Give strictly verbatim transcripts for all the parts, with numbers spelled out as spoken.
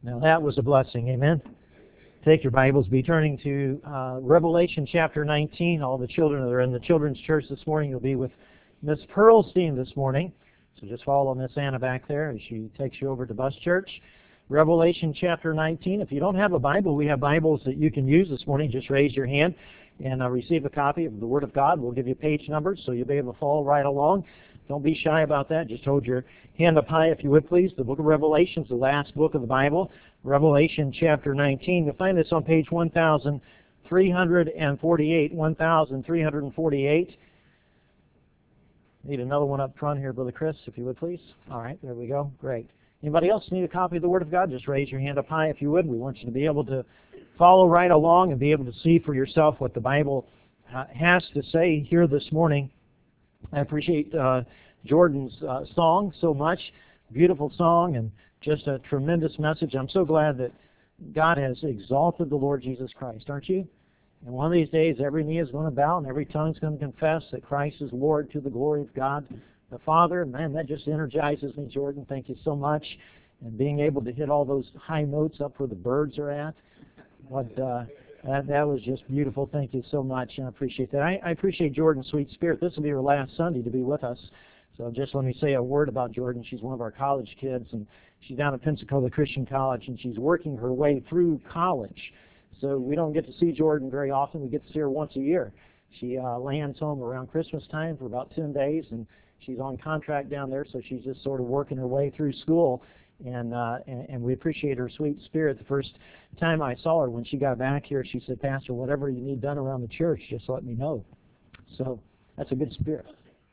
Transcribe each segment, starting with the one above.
Now that was a blessing, amen? Take your Bibles, be turning to uh, Revelation chapter nineteen. All the children that are in the children's church this morning, you'll be with Miss Pearlstein this morning. So just follow Miss Anna back there as she takes you over to Bus Church. Revelation chapter nineteen. If you don't have a Bible, we have Bibles that you can use this morning. Just raise your hand and uh, receive a copy of the Word of God. We'll give you page numbers so you'll be able to follow right along. Don't be shy about that. Just hold your hand up high if you would, please. The book of Revelation is the last book of the Bible. Revelation chapter nineteen. You'll find this on page one thousand three hundred forty-eight. one thousand three hundred forty-eight. Need another one up front here, Brother Chris, if you would, please. All right, there we go. Great. Anybody else need a copy of the Word of God? Just raise your hand up high if you would. We want you to be able to follow right along and be able to see for yourself what the Bible uh, has to say here this morning. I appreciate uh, Jordan's uh, song so much. Beautiful song and just a tremendous message. I'm so glad that God has exalted the Lord Jesus Christ, aren't you? And one of these days, every knee is going to bow and every tongue is going to confess that Christ is Lord to the glory of God the Father. Man, that just energizes me, Jordan. Thank you so much. And being able to hit all those high notes up where the birds are at. What, uh, that, that was just beautiful. Thank you so much. And I appreciate that. I, I appreciate Jordan's sweet spirit. This will be her last Sunday to be with us. So just let me say a word about Jordan. She's one of our college kids, and she's down at Pensacola Christian College, and she's working her way through college. So we don't get to see Jordan very often. We get to see her once a year. She uh, lands home around Christmas time for about ten days, and she's on contract down there, so she's just sort of working her way through school. And, uh, and and we appreciate her sweet spirit. The first time I saw her, when she got back here, she said, "Pastor, whatever you need done around the church, just let me know." So that's a good spirit.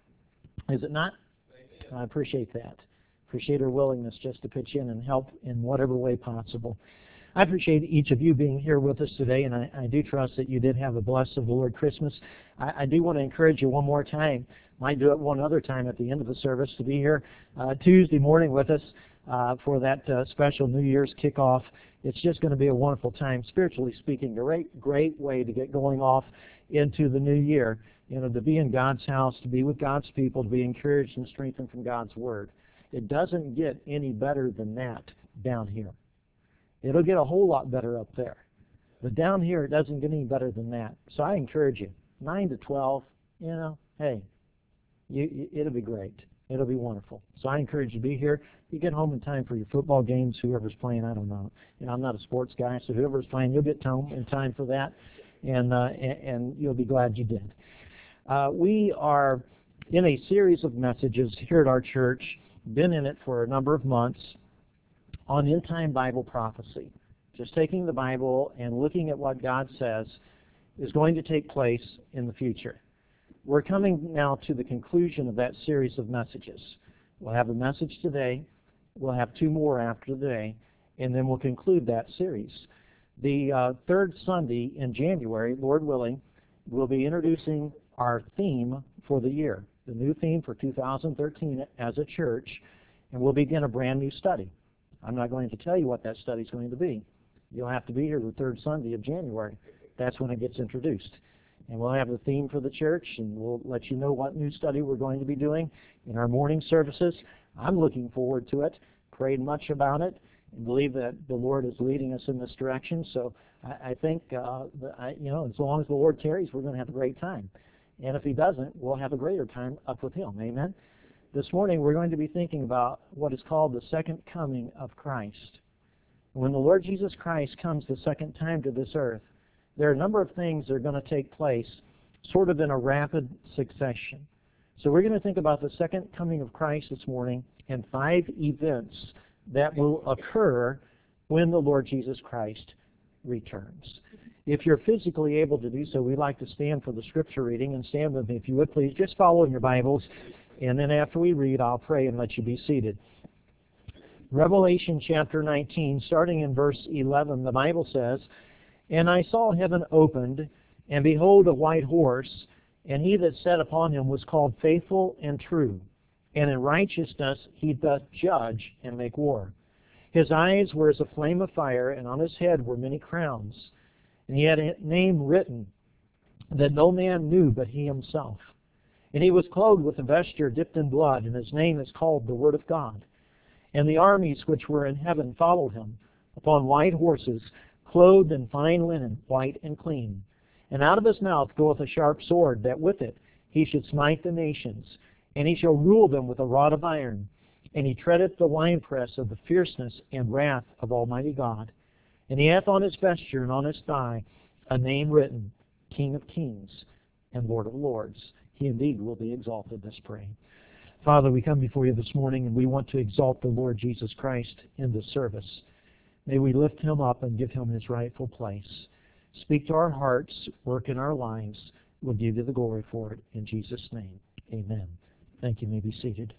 Is it not? I appreciate that. Appreciate her willingness just to pitch in and help in whatever way possible. I appreciate each of you being here with us today, and I, I do trust that you did have a blessed of the Lord Christmas. I, I do want to encourage you one more time, might do it one other time at the end of the service, to be here uh, Tuesday morning with us uh, for that uh, special New Year's kickoff. It's just going to be a wonderful time, spiritually speaking, a great, great way to get going off into the new year. You know, to be in God's house, to be with God's people, to be encouraged and strengthened from God's Word. It doesn't get any better than that down here. It'll get a whole lot better up there. But down here, it doesn't get any better than that. So I encourage you, nine to twelve, you know, hey, you, you, it'll be great. It'll be wonderful. So I encourage you to be here. You get home in time for your football games, whoever's playing, I don't know. You know, I'm not a sports guy, so whoever's playing, you'll get home in time for that, and, uh, and, and you'll be glad you did. Uh, we are in a series of messages here at our church, been in it for a number of months, on end-time Bible prophecy. Just taking the Bible and looking at what God says is going to take place in the future. We're coming now to the conclusion of that series of messages. We'll have a message today, we'll have two more after today, and then we'll conclude that series. The uh, third Sunday in January, Lord willing, we'll be introducing our theme for the year, the new theme for two thousand thirteen as a church, and we'll begin a brand new study. I'm not going to tell you what that study is going to be. You'll have to be here the third Sunday of January. That's when it gets introduced. And we'll have the theme for the church, and we'll let you know what new study we're going to be doing in our morning services. I'm looking forward to it, prayed much about it, and believe that the Lord is leading us in this direction. So I, I think, uh, I, you know, as long as the Lord tarries, we're going to have a great time. And if He doesn't, we'll have a greater time up with Him. Amen? This morning we're going to be thinking about what is called the second coming of Christ. When the Lord Jesus Christ comes the second time to this earth, there are a number of things that are going to take place sort of in a rapid succession. So we're going to think about the second coming of Christ this morning and five events that will occur when the Lord Jesus Christ returns. If you're physically able to do so, we'd like to stand for the scripture reading, and stand with me if you would please. Just follow in your Bibles. And then after we read, I'll pray and let you be seated. Revelation chapter nineteen, starting in verse eleven, the Bible says, "And I saw heaven opened, and behold a white horse, and he that sat upon him was called Faithful and True, and in righteousness he doth judge and make war. His eyes were as a flame of fire, and on his head were many crowns. And he had a name written that no man knew but he himself. And he was clothed with a vesture dipped in blood, and his name is called the Word of God. And the armies which were in heaven followed him, upon white horses, clothed in fine linen, white and clean. And out of his mouth goeth a sharp sword, that with it he should smite the nations. And he shall rule them with a rod of iron. And he treadeth the winepress of the fierceness and wrath of Almighty God. And he hath on his vesture and on his thigh a name written, King of Kings and Lord of Lords. He indeed will be exalted. Let's pray. Father, we come before you this morning, and we want to exalt the Lord Jesus Christ in this service. May we lift him up and give him his rightful place. Speak to our hearts, work in our lives. We'll give you the glory for it. In Jesus' name, amen. Thank you. You may be seated.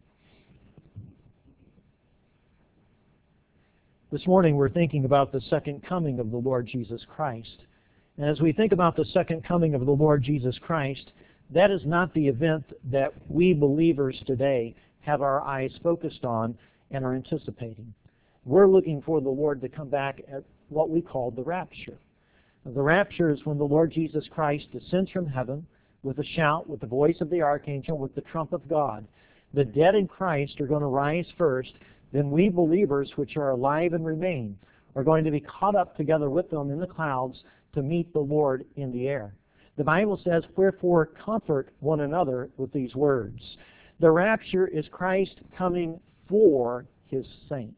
This morning we're thinking about the second coming of the Lord Jesus Christ. And as we think about the second coming of the Lord Jesus Christ, that is not the event that we believers today have our eyes focused on and are anticipating. We're looking for the Lord to come back at what we call the rapture. The rapture is when the Lord Jesus Christ descends from heaven with a shout, with the voice of the archangel, with the trump of God. The dead in Christ are going to rise first. Then we believers, which are alive and remain, are going to be caught up together with them in the clouds to meet the Lord in the air. The Bible says, wherefore comfort one another with these words. The rapture is Christ coming for his saints.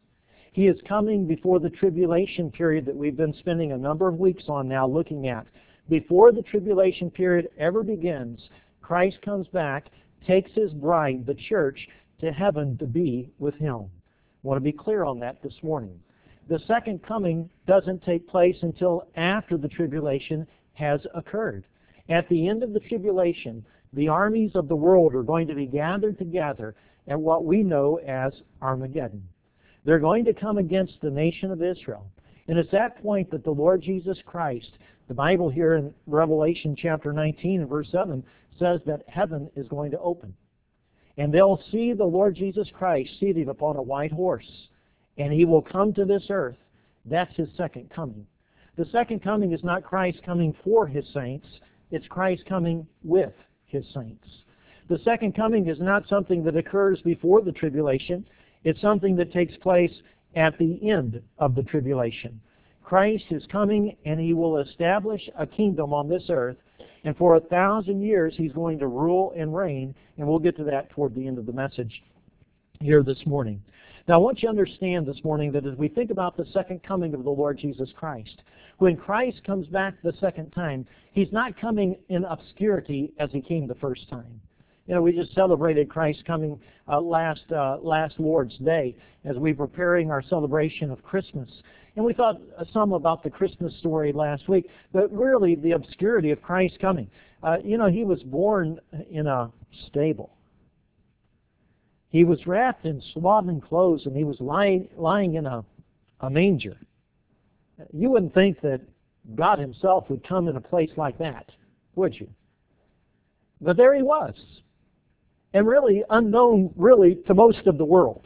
He is coming before the tribulation period that we've been spending a number of weeks on now looking at. Before the tribulation period ever begins, Christ comes back, takes his bride, the church, to heaven to be with him. I want to be clear on that this morning. The second coming doesn't take place until after the tribulation has occurred. At the end of the tribulation, the armies of the world are going to be gathered together at what we know as Armageddon. They're going to come against the nation of Israel. And it's that point that the Lord Jesus Christ, the Bible here in Revelation chapter nineteen and verse seven, says that heaven is going to open. And they'll see the Lord Jesus Christ seated upon a white horse. And he will come to this earth. That's his second coming. The second coming is not Christ coming for his saints. It's Christ coming with his saints. The second coming is not something that occurs before the tribulation. It's something that takes place at the end of the tribulation. Christ is coming, and he will establish a kingdom on this earth. And for a thousand years, he's going to rule and reign. And we'll get to that toward the end of the message here this morning. Now, I want you to understand this morning that as we think about the second coming of the Lord Jesus Christ, when Christ comes back the second time, he's not coming in obscurity as he came the first time. You know, we just celebrated Christ coming uh, last uh, last Lord's Day as we were preparing our celebration of Christmas. And we thought some about the Christmas story last week, but really the obscurity of Christ coming. Uh, you know, he was born in a stable. He was wrapped in swaddling clothes, and he was lying, lying in a, a manger. You wouldn't think that God himself would come in a place like that, would you? But there he was. And really unknown, really, to most of the world.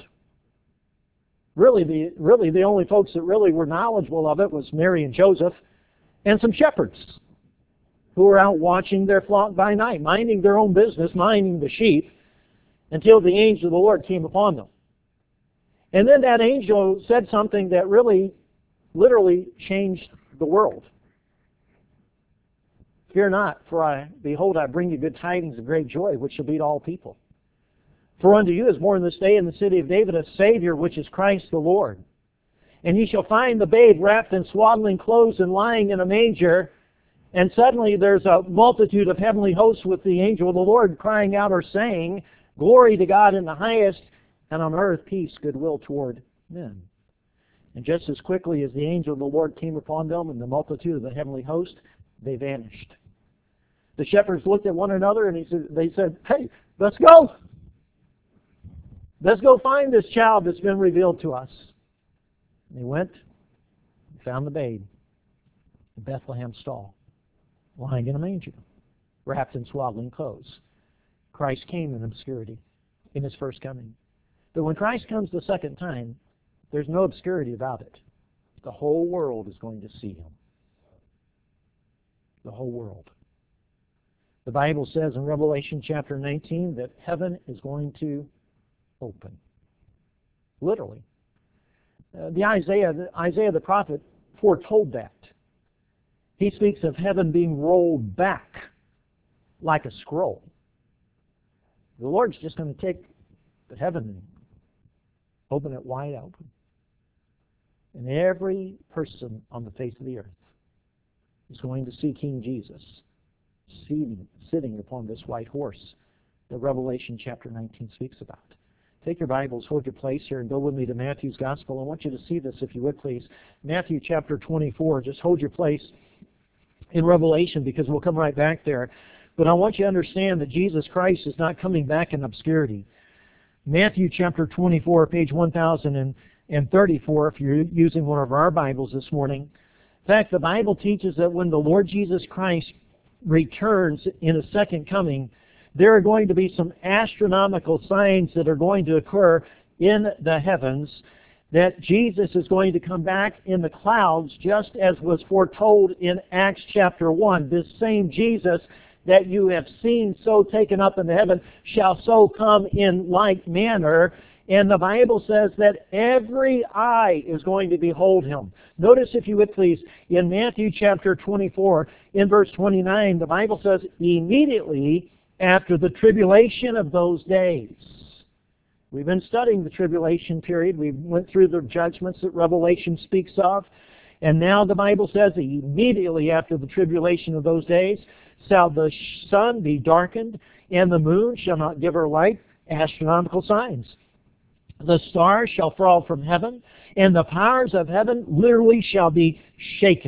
Really the, really, the only folks that really were knowledgeable of it was Mary and Joseph and some shepherds who were out watching their flock by night, minding their own business, minding the sheep, until the angel of the Lord came upon them. And then that angel said something that really, literally changed the world. Fear not, for I, behold, I bring you good tidings of great joy, which shall be to all people. For unto you is born this day in the city of David a Savior, which is Christ the Lord. And ye shall find the babe wrapped in swaddling clothes and lying in a manger. And suddenly there's a multitude of heavenly hosts with the angel of the Lord crying out or saying, Glory to God in the highest, and on earth peace, goodwill toward men. And just as quickly as the angel of the Lord came upon them and the multitude of the heavenly host, they vanished. The shepherds looked at one another and he said, they said, hey, let's go. Let's go find this child that's been revealed to us. And they went and found the babe in Bethlehem's stall, lying in a manger, wrapped in swaddling clothes. Christ came in obscurity in his first coming. But when Christ comes the second time, there's no obscurity about it. The whole world is going to see him. The whole world. The Bible says in Revelation chapter nineteen that heaven is going to open. Literally. Uh, the Isaiah, the Isaiah the prophet foretold that. He speaks of heaven being rolled back like a scroll. The Lord's just going to take the heaven and open it wide open. And every person on the face of the earth is going to see King Jesus sitting, sitting upon this white horse that Revelation chapter nineteen speaks about. Take your Bibles, hold your place here, and go with me to Matthew's Gospel. I want you to see this, if you would, please. Matthew chapter twenty-four. Just hold your place in Revelation, because we'll come right back there. But I want you to understand that Jesus Christ is not coming back in obscurity. Matthew chapter twenty-four, page one thousand thirty-four, if you're using one of our Bibles this morning. In fact, the Bible teaches that when the Lord Jesus Christ returns in a second coming, there are going to be some astronomical signs that are going to occur in the heavens, that Jesus is going to come back in the clouds, just as was foretold in Acts chapter one. This same Jesus that you have seen so taken up in the heaven shall so come in like manner. And the Bible says that every eye is going to behold him. Notice, if you would please, in Matthew chapter twenty-four, in verse twenty-nine, the Bible says, immediately after the tribulation of those days. We've been studying the tribulation period. We went through the judgments that Revelation speaks of. And now the Bible says, immediately after the tribulation of those days, shall the sun be darkened, and the moon shall not give her light, astronomical signs. The stars shall fall from heaven, and the powers of heaven literally shall be shaken.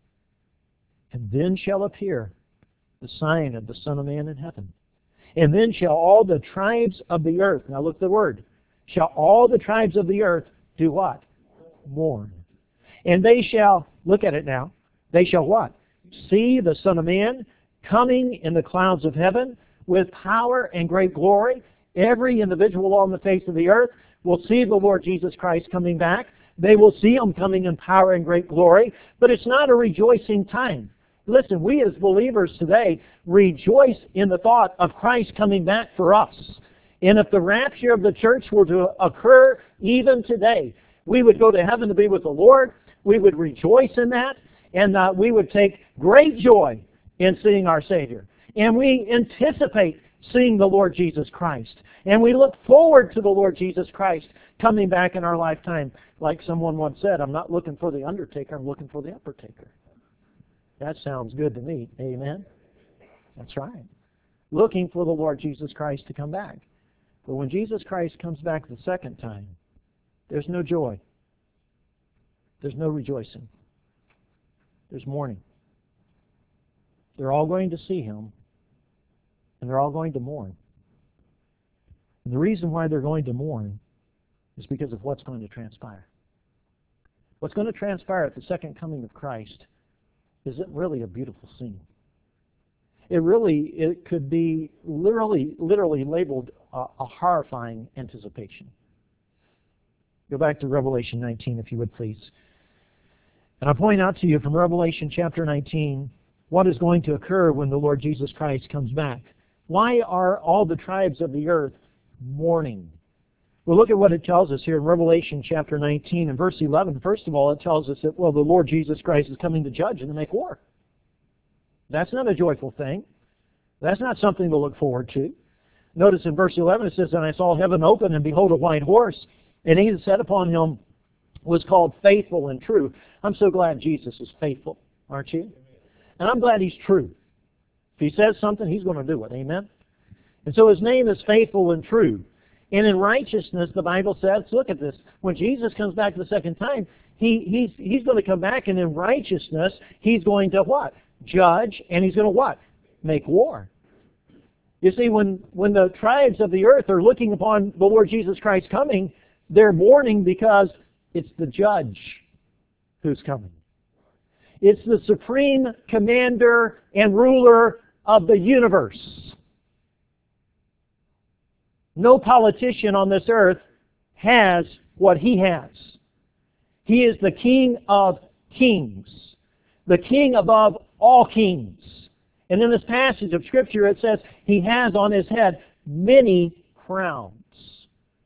And then shall appear the sign of the Son of Man in heaven. And then shall all the tribes of the earth, now look at the word, shall all the tribes of the earth do what? Mourn. And they shall, look at it now, they shall what? See the Son of Man coming in the clouds of heaven with power and great glory. Every individual on the face of the earth will see the Lord Jesus Christ coming back. They will see him coming in power and great glory. But it's not a rejoicing time. Listen, we as believers today rejoice in the thought of Christ coming back for us. And if the rapture of the church were to occur even today, we would go to heaven to be with the Lord. We would rejoice in that. And uh, we would take great joy in seeing our Savior. And we anticipate seeing the Lord Jesus Christ. And we look forward to the Lord Jesus Christ coming back in our lifetime. Like someone once said, I'm not looking for the undertaker, I'm looking for the uppertaker. That sounds good to me. Amen? That's right. Looking for the Lord Jesus Christ to come back. But when Jesus Christ comes back the second time, there's no joy. There's no rejoicing. There's mourning. They're all going to see him, and they're all going to mourn. And the reason why they're going to mourn is because of what's going to transpire. What's going to transpire at the second coming of Christ isn't really a beautiful scene. It really, it could be literally, literally labeled a, a horrifying anticipation. Go back to Revelation nineteen, if you would, please. And I'll point out to you from Revelation chapter nineteen what is going to occur when the Lord Jesus Christ comes back. Why are all the tribes of the earth mourning? Well, look at what it tells us here in Revelation chapter nineteen and verse eleven. First of all, it tells us that, well, the Lord Jesus Christ is coming to judge and to make war. That's not a joyful thing. That's not something to look forward to. Notice in verse eleven it says, and I saw heaven open, and behold a white horse, and he that sat upon him was called Faithful and True. I'm so glad Jesus is faithful, aren't you? And I'm glad he's true. If he says something, he's going to do it. Amen? And so his name is Faithful and True. And in righteousness, the Bible says, look at this, when Jesus comes back the second time, he, he's, he's going to come back, and in righteousness, he's going to what? Judge, and he's going to what? Make war. You see, when, when the tribes of the earth are looking upon the Lord Jesus Christ coming, they're mourning because it's the judge who's coming. It's the supreme commander and ruler of the universe. No politician on this earth has what he has. He is the King of kings, the King above all kings. And in this passage of Scripture it says he has on his head many crowns.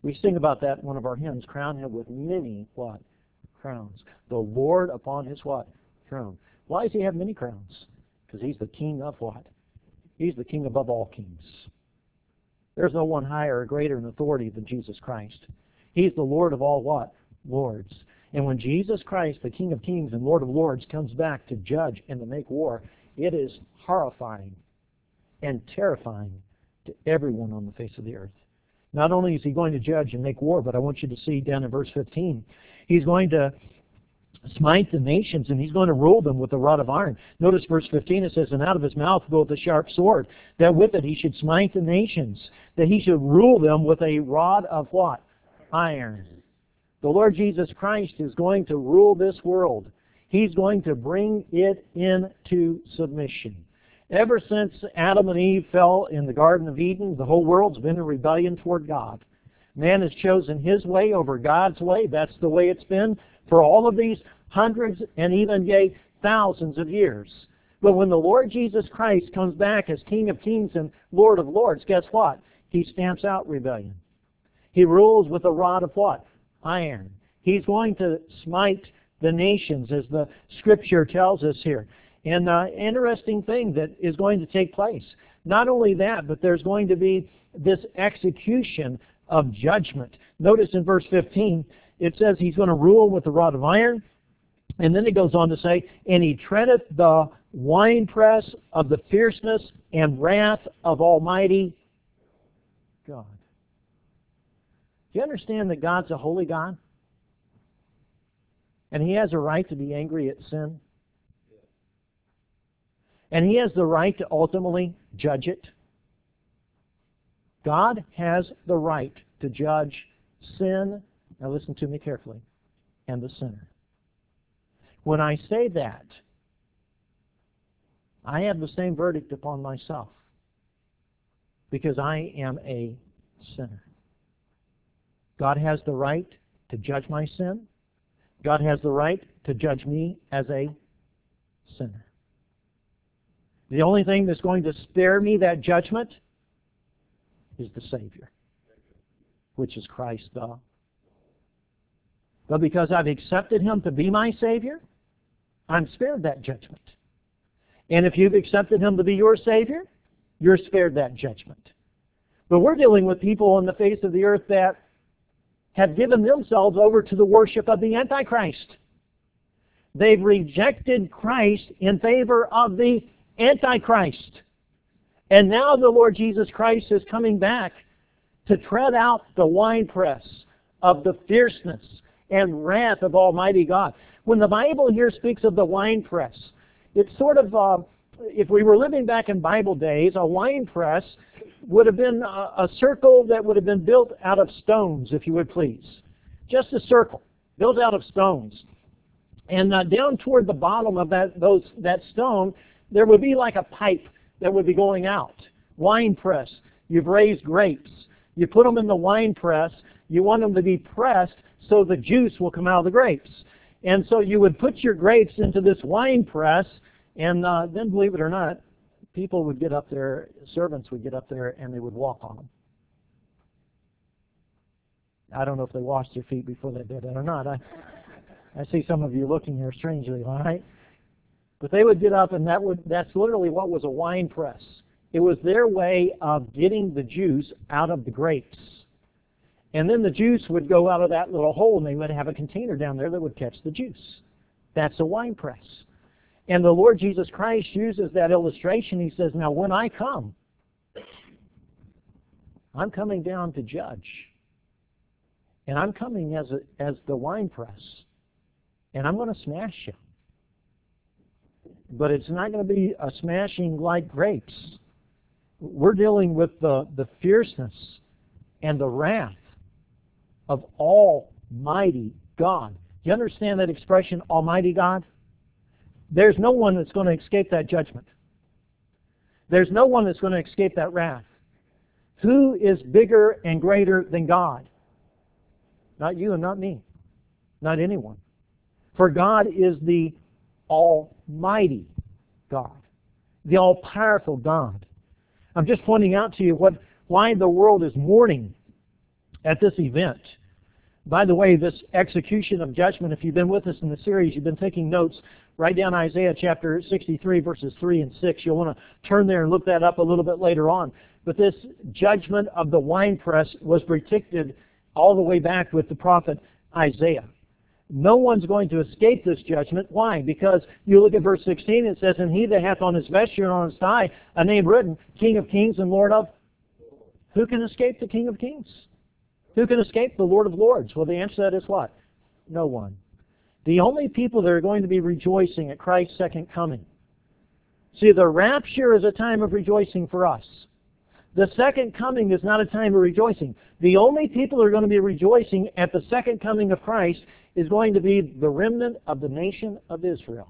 We sing about that in one of our hymns, crown him with many, what? Crowns. The Lord upon his what? Throne. Why does he have many crowns? Because he's the king of what? He's the king above all kings. There's no one higher or greater in authority than Jesus Christ. He's the Lord of all what? Lords. And when Jesus Christ, the King of Kings and Lord of Lords, comes back to judge and to make war, it is horrifying and terrifying to everyone on the face of the earth. Not only is he going to judge and make war, but I want you to see down in verse fifteen, he's going to smite the nations, and he's going to rule them with a rod of iron. Notice verse fifteen, it says, and out of his mouth goeth a sharp sword, that with it he should smite the nations, that he should rule them with a rod of what? Iron. The Lord Jesus Christ is going to rule this world. He's going to bring it into submission. Ever since Adam and Eve fell in the Garden of Eden, the whole world's been in rebellion toward God. Man has chosen his way over God's way. That's the way it's been for all of these hundreds and even, yea, thousands of years. But when the Lord Jesus Christ comes back as King of Kings and Lord of Lords, guess what? He stamps out rebellion. He rules with a rod of what? Iron. He's going to smite the nations, as the Scripture tells us here. And an uh, interesting thing that is going to take place. Not only that, but there's going to be this execution of judgment. Notice in verse fifteen, it says he's going to rule with the rod of iron. And then it goes on to say, and he treadeth the winepress of the fierceness and wrath of Almighty God. Do you understand that God's a holy God? And he has a right to be angry at sin? And he has the right to ultimately judge it? God has the right to judge sin, now listen to me carefully, and the sinner. When I say that, I have the same verdict upon myself, because I am a sinner. God has the right to judge my sin. God has the right to judge me as a sinner. The only thing that's going to spare me that judgment is the Savior, which is Christ the. But because I've accepted Him to be my Savior, I'm spared that judgment. And if you've accepted Him to be your Savior, you're spared that judgment. But we're dealing with people on the face of the earth that have given themselves over to the worship of the Antichrist. They've rejected Christ in favor of the Antichrist. And now the Lord Jesus Christ is coming back to tread out the winepress of the fierceness and wrath of Almighty God. When the Bible here speaks of the winepress, it's sort of, uh, if we were living back in Bible days, a winepress would have been a, a circle that would have been built out of stones, if you would please. Just a circle, built out of stones. And uh, down toward the bottom of that, those, that stone, there would be like a pipe that would be going out. Wine press. You've raised grapes. You put them in the wine press. You want them to be pressed so the juice will come out of the grapes. And so you would put your grapes into this wine press, and uh, then, believe it or not, people would get up there, servants would get up there, and they would walk on them. I don't know if they washed their feet before they did that or not. I, I see some of you looking here strangely, all right? But they would get up, and that would that's literally what was a wine press. It was their way of getting the juice out of the grapes. And then the juice would go out of that little hole, and they would have a container down there that would catch the juice. That's a wine press. And the Lord Jesus Christ uses that illustration. He says, now when I come, I'm coming down to judge. And I'm coming as, a, as the wine press. And I'm going to smash you. But it's not going to be a smashing like grapes. We're dealing with the, the fierceness and the wrath of Almighty God. Do you understand that expression, Almighty God? There's no one that's going to escape that judgment. There's no one that's going to escape that wrath. Who is bigger and greater than God? Not you and not me. Not anyone. For God is the Almighty God. The all-powerful God. I'm just pointing out to you what why the world is mourning at this event. By the way, this execution of judgment, if you've been with us in the series, you've been taking notes, write down Isaiah chapter sixty-three, verses three and six. You'll want to turn there and look that up a little bit later on. But this judgment of the winepress was predicted all the way back with the prophet Isaiah. No one's going to escape this judgment. Why? Because you look at verse sixteen, it says, "And he that hath on his vesture and on his thigh a name written, King of kings and Lord of..." Who can escape the King of kings? Who can escape the Lord of lords? Well, the answer to that is what? No one. The only people that are going to be rejoicing at Christ's second coming. See, the rapture is a time of rejoicing for us. The second coming is not a time of rejoicing. The only people that are going to be rejoicing at the second coming of Christ is going to be the remnant of the nation of Israel,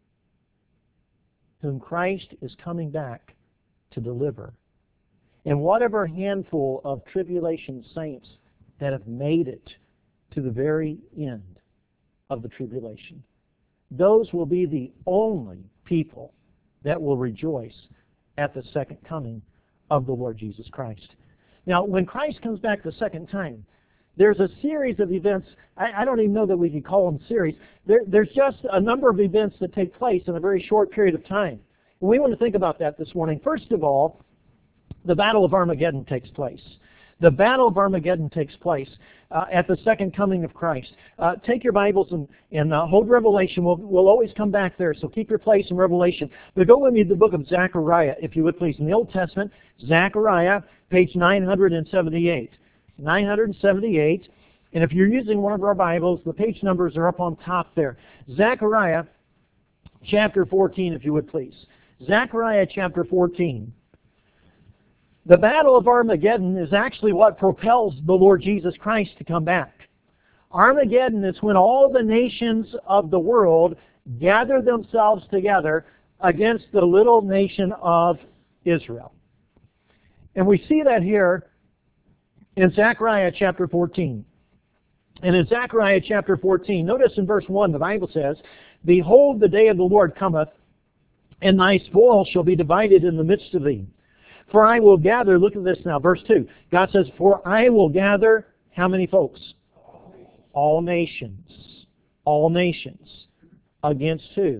whom Christ is coming back to deliver. And whatever handful of tribulation saints that have made it to the very end of the tribulation, those will be the only people that will rejoice at the second coming of the Lord Jesus Christ. Now, when Christ comes back the second time, there's a series of events. I, I don't even know that we could call them series. There, there's just a number of events that take place in a very short period of time. And we want to think about that this morning. First of all, the Battle of Armageddon takes place. The Battle of Armageddon takes place uh, at the second coming of Christ. Uh, take your Bibles and, and uh, hold Revelation. We'll, we'll always come back there, so keep your place in Revelation. But go with me to the book of Zechariah, if you would please. In the Old Testament, Zechariah, page nine seventy-eight. nine seventy-eight. And if you're using one of our Bibles, the page numbers are up on top there. Zechariah, chapter fourteen, if you would please. Zechariah, chapter fourteen. The Battle of Armageddon is actually what propels the Lord Jesus Christ to come back. Armageddon is when all the nations of the world gather themselves together against the little nation of Israel. And we see that here in Zechariah chapter fourteen. And in Zechariah chapter fourteen, notice in verse one, the Bible says, "Behold, the day of the Lord cometh, and thy spoil shall be divided in the midst of thee. For I will gather," look at this now, verse two. God says, "For I will gather," how many folks? All nations. All nations. Against who?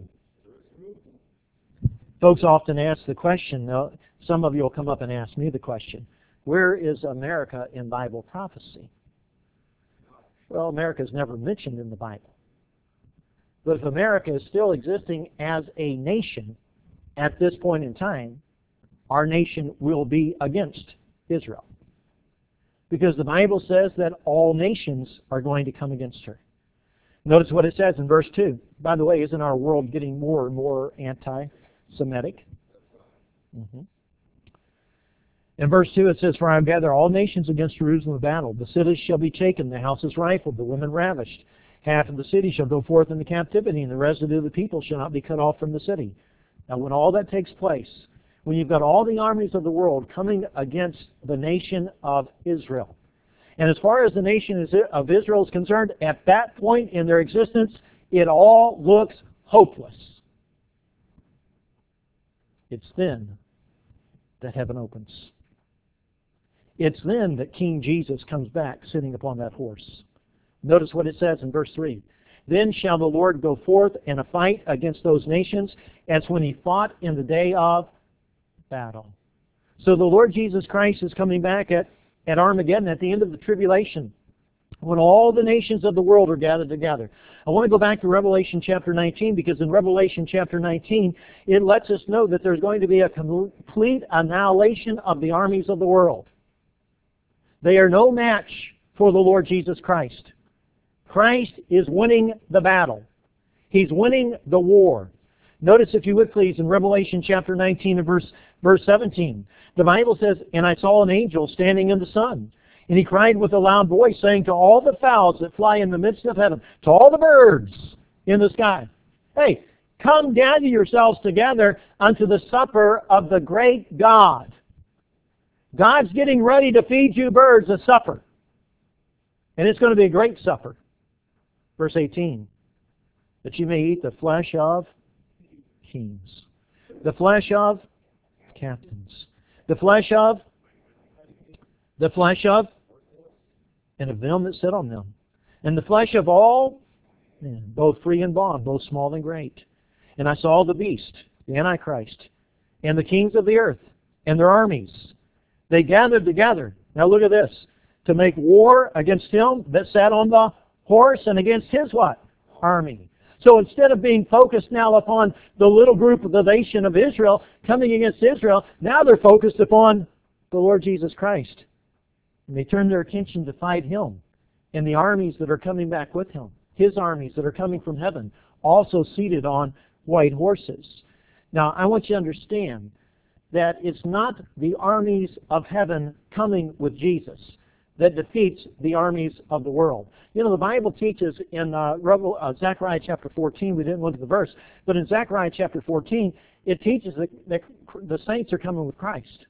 Folks often ask the question, now, some of you will come up and ask me the question, where is America in Bible prophecy? Well, America is never mentioned in the Bible. But if America is still existing as a nation at this point in time, our nation will be against Israel. Because the Bible says that all nations are going to come against her. Notice what it says in verse two. By the way, isn't our world getting more and more anti-Semitic? Mm-hmm. In verse two it says, "For I will gather all nations against Jerusalem in battle. The cities shall be taken, the houses rifled, the women ravished. Half of the city shall go forth into captivity, and the residue of the people shall not be cut off from the city." Now when all that takes place, when you've got all the armies of the world coming against the nation of Israel. And as far as the nation of Israel is concerned, at that point in their existence, it all looks hopeless. It's then that heaven opens. It's then that King Jesus comes back sitting upon that horse. Notice what it says in verse three. "Then shall the Lord go forth in a fight against those nations, as when he fought in the day of battle." So the Lord Jesus Christ is coming back at, at Armageddon, at the end of the tribulation, when all the nations of the world are gathered together. I want to go back to Revelation chapter nineteen, because in Revelation chapter nineteen, it lets us know that there's going to be a complete annihilation of the armies of the world. They are no match for the Lord Jesus Christ. Christ is winning the battle. He's winning the war. Notice, if you would please, in Revelation chapter nineteen and verse, verse seventeen, the Bible says, "And I saw an angel standing in the sun, and he cried with a loud voice, saying to all the fowls that fly in the midst of heaven, to all the birds in the sky, hey, come gather yourselves together unto the supper of the great God." God's getting ready to feed you birds a supper. And it's going to be a great supper. Verse eighteen, "That you may eat the flesh of kings, the flesh of captains, the flesh of, the flesh of and of them that sit on them, and the flesh of all men, both free and bond, both small and great. And I saw the beast, the Antichrist, and the kings of the earth, and their armies. They gathered together. Now look at this. To make war against him that sat on the horse and against his what? Army. So instead of being focused now upon the little group of the nation of Israel coming against Israel, now they're focused upon the Lord Jesus Christ. And they turn their attention to fight him and the armies that are coming back with him. His armies that are coming from heaven, also seated on white horses. Now, I want you to understand that it's not the armies of heaven coming with Jesus that defeats the armies of the world. You know, the Bible teaches in uh, Rebel, uh, Zechariah chapter fourteen, we didn't look at the verse, but in Zechariah chapter fourteen, it teaches that, that the saints are coming with Christ.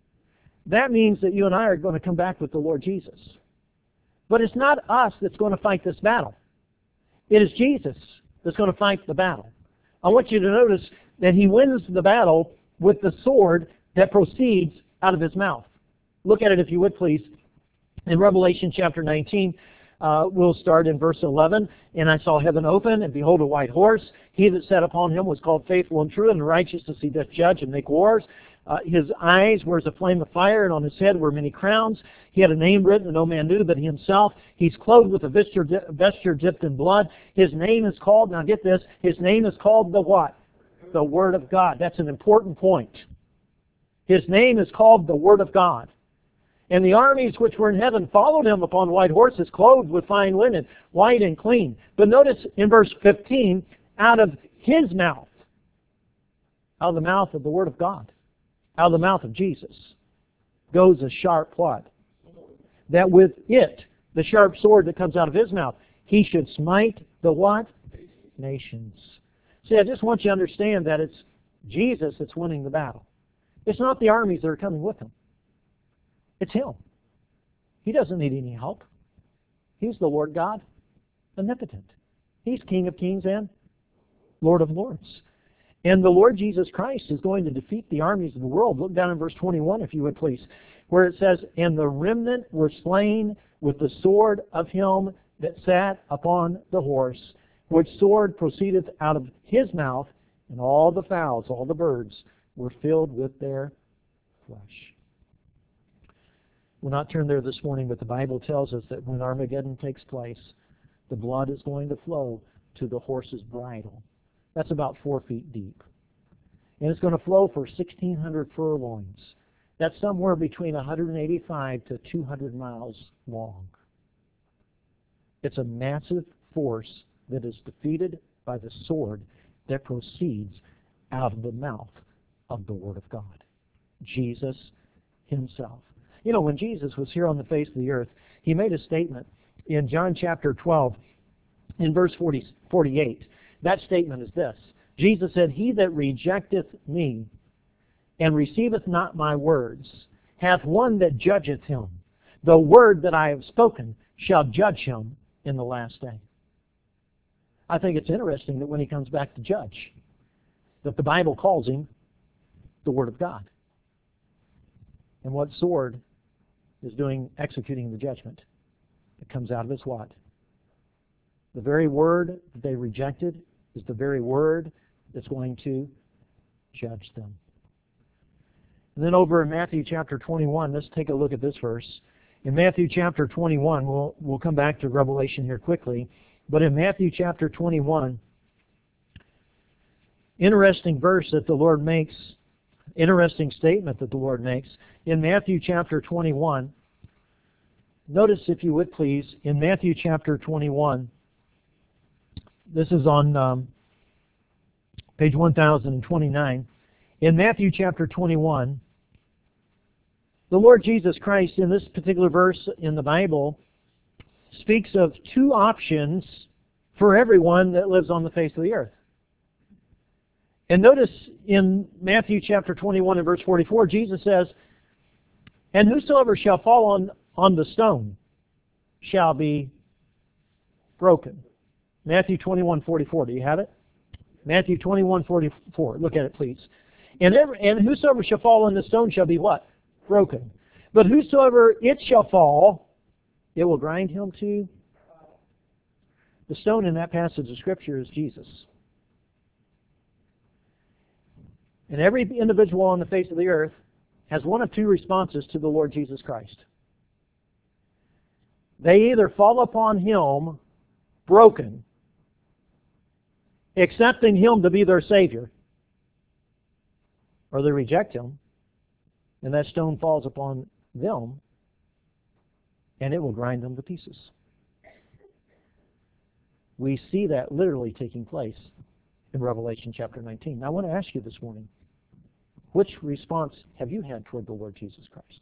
That means that you and I are going to come back with the Lord Jesus. But it's not us that's going to fight this battle. It is Jesus that's going to fight the battle. I want you to notice that he wins the battle with the sword that proceeds out of his mouth. Look at it if you would, please. In Revelation chapter nineteen, uh, we'll start in verse eleven. And I saw heaven open, and behold, a white horse. He that sat upon him was called Faithful and True, and righteous to see doth judge and make wars. Uh, his eyes were as a flame of fire, and on his head were many crowns. He had a name written that no man knew but he himself. He's clothed with a vesture, vesture dipped in blood. His name is called, now get this, his name is called the what? The Word of God. That's an important point. His name is called the Word of God. And the armies which were in heaven followed him upon white horses, clothed with fine linen, white and clean. But notice in verse fifteen, out of his mouth, out of the mouth of the Word of God, out of the mouth of Jesus, goes a sharp what? That with it, the sharp sword that comes out of his mouth, he should smite the what? Nations. See, I just want you to understand that it's Jesus that's winning the battle. It's not the armies that are coming with him. It's him. He doesn't need any help. He's the Lord God, omnipotent. He's King of kings and Lord of lords. And the Lord Jesus Christ is going to defeat the armies of the world. Look down in verse twenty-one, if you would please, where it says, and the remnant were slain with the sword of him that sat upon the horse, which sword proceedeth out of his mouth, and all the fowls, all the birds, were filled with their flesh. We'll not turn there this morning, but the Bible tells us that when Armageddon takes place, the blood is going to flow to the horse's bridle. That's about four feet deep. And it's going to flow for sixteen hundred furlongs. That's somewhere between one hundred eighty-five to two hundred miles long. It's a massive force that is defeated by the sword that proceeds out of the mouth of the Word of God, Jesus himself. You know, when Jesus was here on the face of the earth, he made a statement in John chapter twelve, in verse forty, forty-eight. That statement is this. Jesus said, he that rejecteth me and receiveth not my words hath one that judgeth him. The word that I have spoken shall judge him in the last day. I think it's interesting that when he comes back to judge, that the Bible calls him the Word of God. And what sword is doing, executing the judgment? It comes out of his what? The very word that they rejected is the very word that's going to judge them. And then over in Matthew chapter twenty-one, let's take a look at this verse. In Matthew chapter twenty-one, we'll, we'll come back to Revelation here quickly, but in Matthew chapter twenty-one, interesting verse that the Lord makes, interesting statement that the Lord makes. In Matthew chapter twenty-one, notice if you would please, in Matthew chapter twenty-one, this is on um, page one thousand twenty-nine. In Matthew chapter twenty-one, the Lord Jesus Christ, in this particular verse in the Bible, speaks of two options for everyone that lives on the face of the earth. And notice in Matthew chapter twenty-one and verse forty-four, Jesus says, and whosoever shall fall on, on the stone shall be broken. Matthew twenty-one forty-four, do you have it? Matthew twenty-one forty-four, look at it please. And, every, and whosoever shall fall on the stone shall be what? Broken. But whosoever it shall fall It will grind him to... The stone in that passage of Scripture is Jesus. And every individual on the face of the earth has one of two responses to the Lord Jesus Christ. They either fall upon Him broken, accepting Him to be their Savior, or they reject Him, and that stone falls upon them, and it will grind them to pieces. We see that literally taking place in Revelation chapter nineteen. Now I want to ask you this morning, which response have you had toward the Lord Jesus Christ?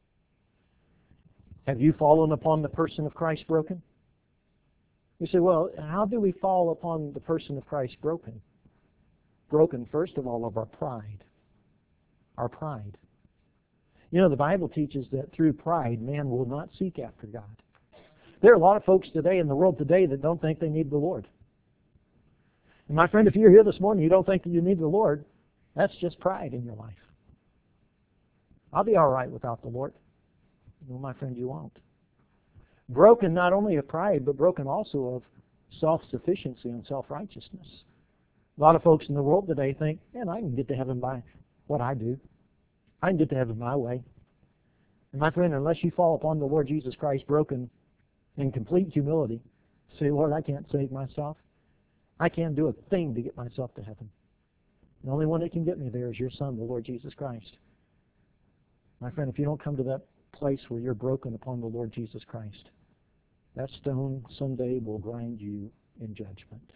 Have you fallen upon the person of Christ broken? You say, well, how do we fall upon the person of Christ broken? Broken, first of all, of our pride. Our pride. You know, the Bible teaches that through pride, man will not seek after God. There are a lot of folks today in the world today that don't think they need the Lord. And my friend, if you're here this morning, you don't think that you need the Lord, that's just pride in your life. I'll be all right without the Lord. Well, my friend, you won't. Broken not only of pride, but broken also of self-sufficiency and self-righteousness. A lot of folks in the world today think, man, I can get to heaven by what I do. I can get to heaven my way. And my friend, unless you fall upon the Lord Jesus Christ broken in complete humility, say, Lord, I can't save myself. I can't do a thing to get myself to heaven. The only one that can get me there is your Son, the Lord Jesus Christ. My friend, if you don't come to that place where you're broken upon the Lord Jesus Christ, that stone someday will grind you in judgment.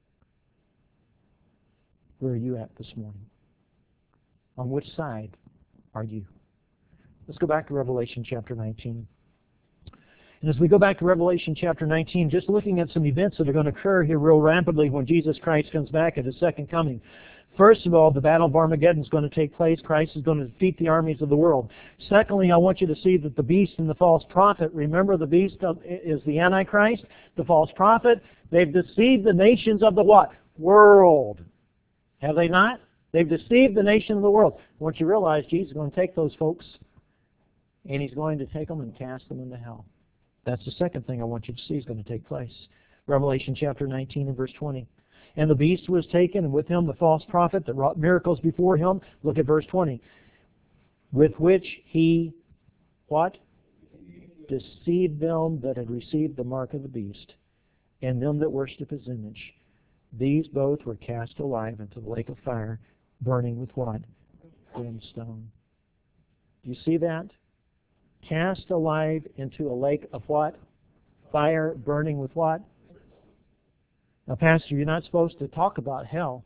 Where are you at this morning? On which side are you? Let's go back to Revelation chapter nineteen. And as we go back to Revelation chapter nineteen, just looking at some events that are going to occur here real rapidly when Jesus Christ comes back at His second coming. First of all, the battle of Armageddon is going to take place. Christ is going to defeat the armies of the world. Secondly, I want you to see that the beast and the false prophet, remember the beast is the Antichrist, the false prophet. They've deceived the nations of the what? World. Have they not? They've deceived the nation of the world. Once you realize Jesus is going to take those folks and He's going to take them and cast them into hell. That's the second thing I want you to see is going to take place. Revelation chapter nineteen and verse twenty. And the beast was taken, and with him the false prophet that wrought miracles before him. Look at verse twenty. With which he, what? Deceived them that had received the mark of the beast, and them that worshipped His image. These both were cast alive into the lake of fire, burning with what? Brimstone. Do you see that? Cast alive into a lake of what? Fire, burning with what? Now, Pastor, you're not supposed to talk about hell.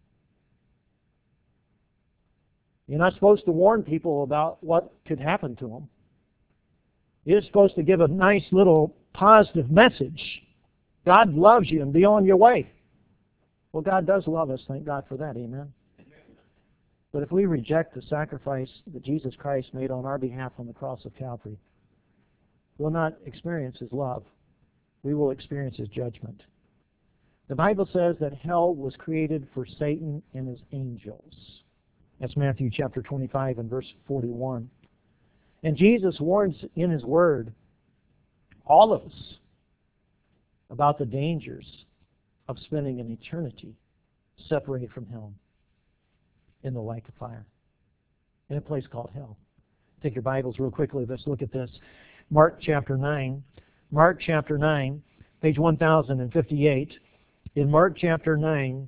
You're not supposed to warn people about what could happen to them. You're supposed to give a nice little positive message. God loves you and be on your way. Well, God does love us. Thank God for that. Amen. But if we reject the sacrifice that Jesus Christ made on our behalf on the cross of Calvary, we'll not experience His love. We will experience His judgment. The Bible says that hell was created for Satan and his angels. That's Matthew chapter twenty-five and verse forty-one. And Jesus warns in His Word all of us about the dangers of spending an eternity separated from Him in the lake of fire, in a place called hell. Take your Bibles real quickly. Let's look at this. Mark chapter nine. Mark chapter nine, page one thousand fifty-eight. In Mark chapter nine,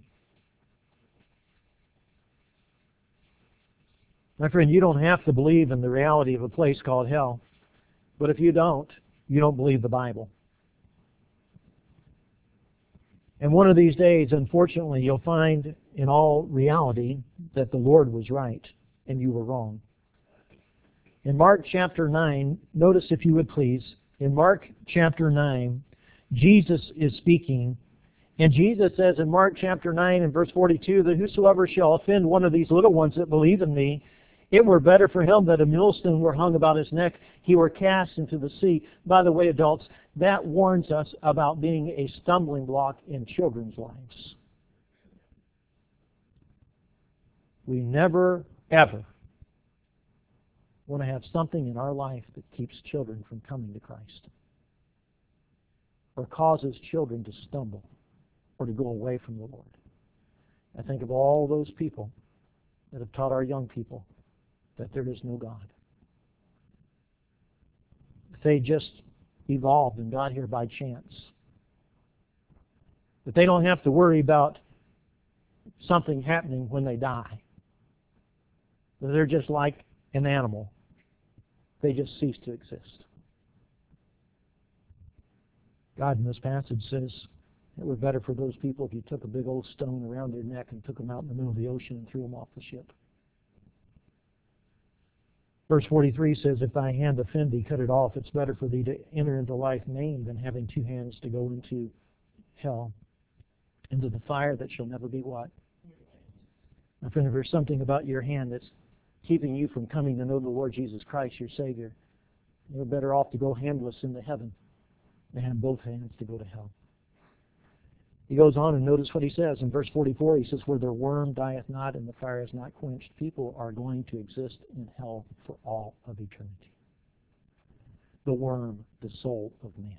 my friend, you don't have to believe in the reality of a place called hell. But if you don't, you don't believe the Bible. And one of these days, unfortunately, you'll find in all reality that the Lord was right and you were wrong. In Mark chapter nine, notice if you would please, in Mark chapter nine, Jesus is speaking. And Jesus says in Mark chapter nine and verse forty-two that whosoever shall offend one of these little ones that believe in me, it were better for him that a millstone were hung about his neck, he were cast into the sea. By the way, adults, that warns us about being a stumbling block in children's lives. We never, ever want to have something in our life that keeps children from coming to Christ. or causes children to stumble or to go away from the Lord. I think of all those people that have taught our young people that there is no God. If they just evolved and got here by chance, that they don't have to worry about something happening when they die. That they're just like an animal. They just cease to exist. God in this passage says it would be better for those people if you took a big old stone around their neck and took them out in the middle of the ocean and threw them off the ship. Verse forty-three says, if thy hand offend thee, cut it off. It's better for thee to enter into life maimed than having two hands to go into hell, into the fire that shall never be what? My friend, if there's something about your hand that's keeping you from coming to know the Lord Jesus Christ, your Savior, you're better off to go handless into heaven than have both hands to go to hell. He goes on and notice what he says in verse forty-four. He says, where their worm dieth not and the fire is not quenched. People are going to exist in hell for all of eternity. The worm, the soul of man,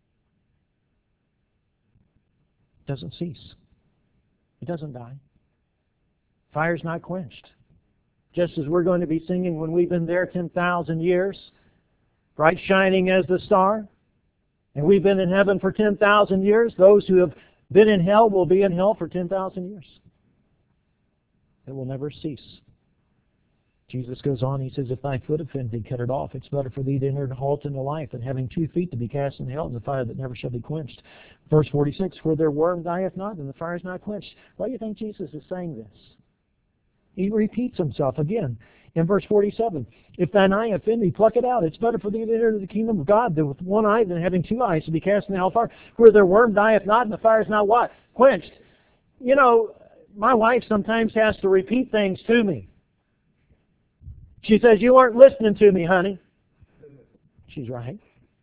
doesn't cease. It doesn't die. Fire's not quenched. Just as we're going to be singing when we've been there ten thousand years, bright shining as the star, and we've been in heaven for ten thousand years, those who have been in hell will be in hell for ten thousand years. It will never cease. Jesus goes on, he says, if thy foot offend thee, cut it off. It's better for thee to enter and halt into life than having two feet to be cast in hell in the fire that never shall be quenched. Verse forty-six, where their worm dieth not and the fire is not quenched. Why do you think Jesus is saying this? He repeats himself again. In verse forty-seven, if thine eye offend thee, pluck it out. It's better for thee to enter the kingdom of God than with one eye than having two eyes to be cast in the hellfire, where their worm dieth not and the fire is not what? Quenched. You know, my wife sometimes has to repeat things to me. She says, you aren't listening to me, honey. She's right.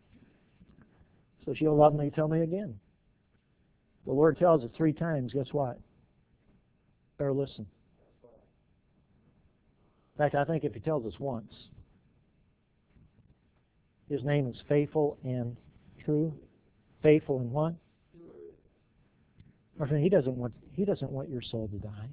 So she'll lovingly tell me again. The Lord tells us three times, guess what? Better listen. In fact, I think if He tells us once, His name is faithful and true. Faithful and what? My friend, He doesn't want He doesn't want your soul to die.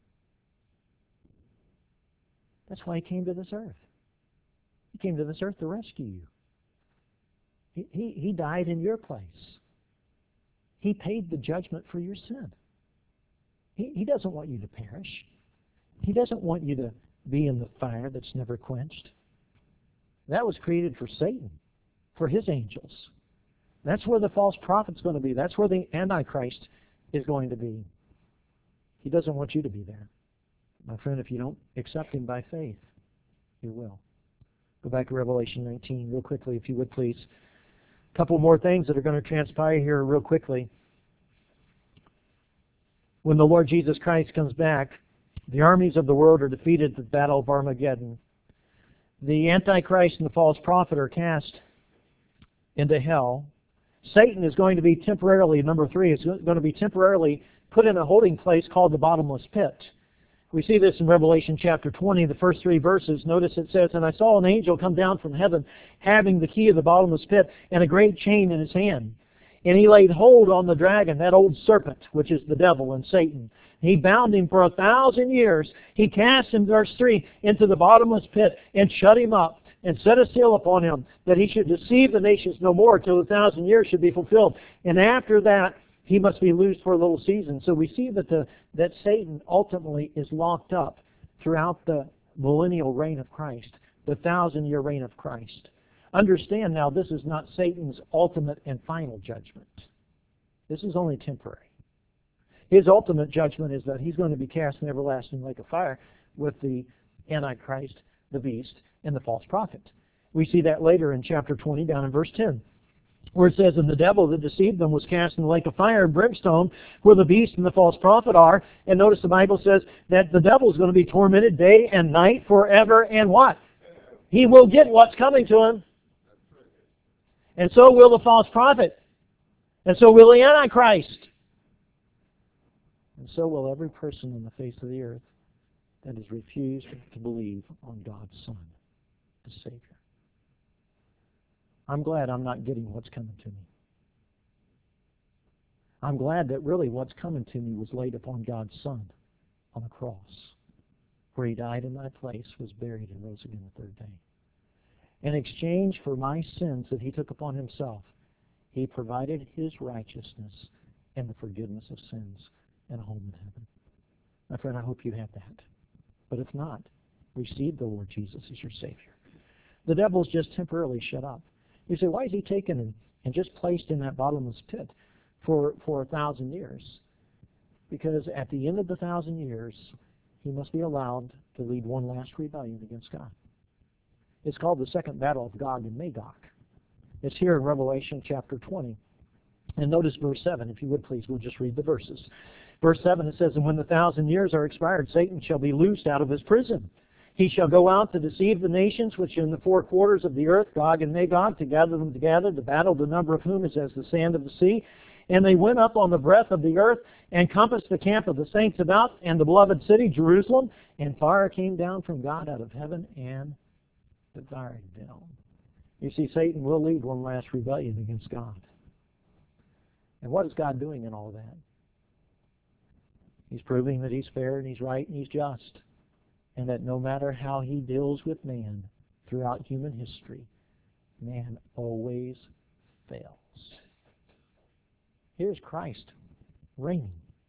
That's why He came to this earth. He came to this earth to rescue you. He, he, he died in your place. He paid the judgment for your sin. He, he doesn't want you to perish. He doesn't want you to be in the fire that's never quenched. That was created for Satan, for his angels. That's where the false prophet's going to be. That's where the Antichrist is going to be. He doesn't want you to be there. My friend, if you don't accept Him by faith, you will. Go back to Revelation nineteen real quickly, if you would please. A couple more things that are going to transpire here real quickly. When the Lord Jesus Christ comes back, the armies of the world are defeated at the Battle of Armageddon. The Antichrist and the false prophet are cast into hell. Satan is going to be temporarily, number three, is going to be temporarily put in a holding place called the bottomless pit. We see this in Revelation chapter twenty, the first three verses. Notice it says, and I saw an angel come down from heaven, having the key of the bottomless pit and a great chain in his hand. And he laid hold on the dragon, that old serpent, which is the devil and Satan. He bound him for a thousand years. He cast him, verse three, into the bottomless pit and shut him up and set a seal upon him, that he should deceive the nations no more till the thousand years should be fulfilled. And after that, he must be loosed for a little season. So we see that the that Satan ultimately is locked up throughout the millennial reign of Christ, the thousand-year reign of Christ. Understand now, this is not Satan's ultimate and final judgment. This is only temporary. His ultimate judgment is that he's going to be cast in the everlasting lake of fire with the Antichrist, the beast, and the false prophet. We see that later in chapter twenty, down in verse ten. Where it says, and the devil that deceived them was cast in the lake of fire and brimstone, where the beast and the false prophet are. And notice the Bible says that the devil is going to be tormented day and night forever, and what? He will get what's coming to him. And so will the false prophet. And so will the Antichrist. And so will every person on the face of the earth that has refused to believe on God's Son, the Savior. I'm glad I'm not getting what's coming to me. I'm glad that really what's coming to me was laid upon God's Son on the cross, where He died in my place, was buried, and rose again the third day. In exchange for my sins that He took upon Himself, He provided His righteousness and the forgiveness of sins and a home in heaven. My friend, I hope you have that. But if not, receive the Lord Jesus as your Savior. The devil's just temporarily shut up. You say, why is he taken and, and just placed in that bottomless pit for, for a thousand years? Because at the end of the thousand years, he must be allowed to lead one last rebellion against God. It's called the Second Battle of Gog and Magog. It's here in Revelation chapter twenty. And notice verse seven, if you would please. We'll just read the verses. Verse seven, it says, and when the thousand years are expired, Satan shall be loosed out of his prison. He shall go out to deceive the nations which are in the four quarters of the earth, Gog and Magog, to gather them together, to battle, the number of whom is as the sand of the sea. And they went up on the breadth of the earth, and compassed the camp of the saints about, and the beloved city, Jerusalem. And fire came down from God out of heaven, and devoured them. You see, Satan will lead one last rebellion against God. And what is God doing in all of that? He's proving that He's fair, and He's right, and He's just. And that no matter how He deals with man throughout human history, man always fails. Here's Christ reigning.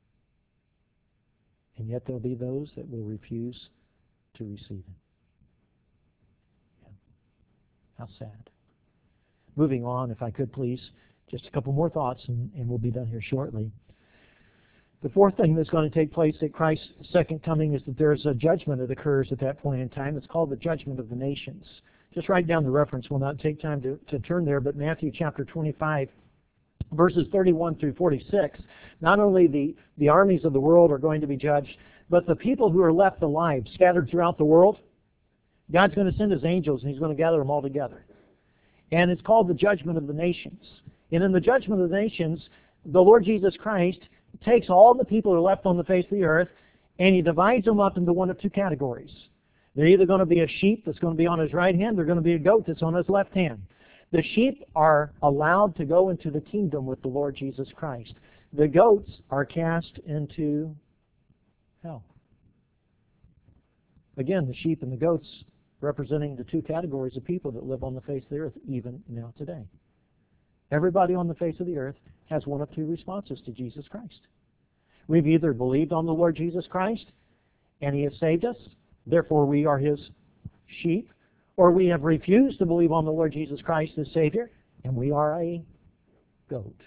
And yet there'll be those that will refuse to receive Him. Yeah. How sad. Moving on, if I could please, just a couple more thoughts and, and we'll be done here shortly. The fourth thing that's going to take place at Christ's second coming is that there's a judgment that occurs at that point in time. It's called the judgment of the nations. Just write down the reference. We'll not take time to, to turn there, but Matthew chapter twenty-five, verses thirty-one through forty-six, not only the, the armies of the world are going to be judged, but the people who are left alive, scattered throughout the world, God's going to send His angels and He's going to gather them all together. And it's called the judgment of the nations. And in the judgment of the nations, the Lord Jesus Christ takes all the people who are left on the face of the earth and He divides them up into one of two categories. They're either going to be a sheep that's going to be on His right hand, they're going to be a goat that's on His left hand. The sheep are allowed to go into the kingdom with the Lord Jesus Christ. The goats are cast into hell. Again, the sheep and the goats representing the two categories of people that live on the face of the earth even now today. Everybody on the face of the earth has one of two responses to Jesus Christ. We've either believed on the Lord Jesus Christ and He has saved us, therefore we are His sheep, or we have refused to believe on the Lord Jesus Christ as Savior, and we are a goat.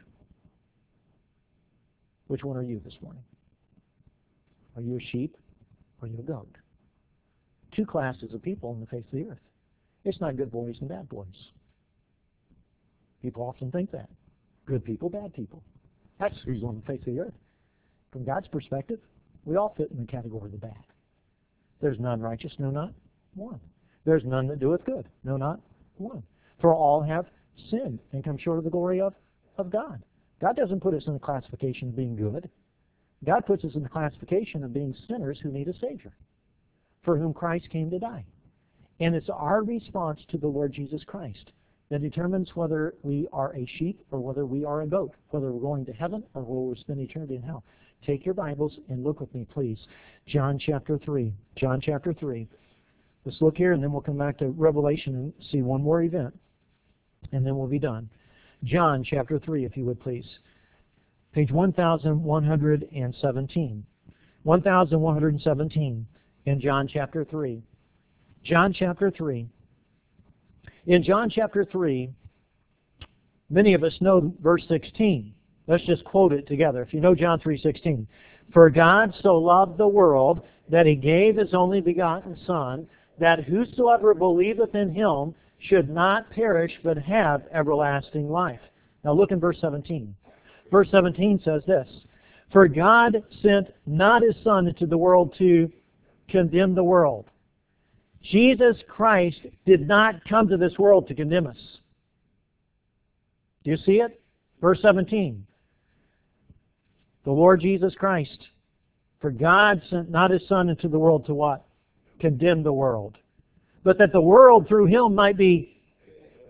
Which one are you this morning? Are you a sheep or are you a goat? Two classes of people on the face of the earth. It's not good boys and bad boys. People often think that. Good people, bad people. That's who's on the face of the earth. From God's perspective, we all fit in the category of the bad. There's none righteous, no, not one. There's none that doeth good, no, not one. For all have sinned and come short of the glory of, of God. God doesn't put us in the classification of being good. God puts us in the classification of being sinners who need a Savior, for whom Christ came to die. And it's our response to the Lord Jesus Christ that determines whether we are a sheep or whether we are a goat, whether we're going to heaven or whether we'll spend eternity in hell. Take your Bibles and look with me, please. John chapter three. John chapter three. Let's look here and then we'll come back to Revelation and see one more event. And then we'll be done. John chapter three, if you would please. Page one thousand one hundred seventeen. one thousand one hundred seventeen in John chapter three. John chapter three. In John chapter three, many of us know verse sixteen. Let's just quote it together. If you know John three sixteen. For God so loved the world that He gave His only begotten Son, that whosoever believeth in Him should not perish but have everlasting life. Now look in verse seventeen. Verse seventeen says this, for God sent not His Son into the world to condemn the world. Jesus Christ did not come to this world to condemn us. Do you see it? Verse seventeen. The Lord Jesus Christ, for God sent not His Son into the world to what? Condemn the world. But that the world through Him might be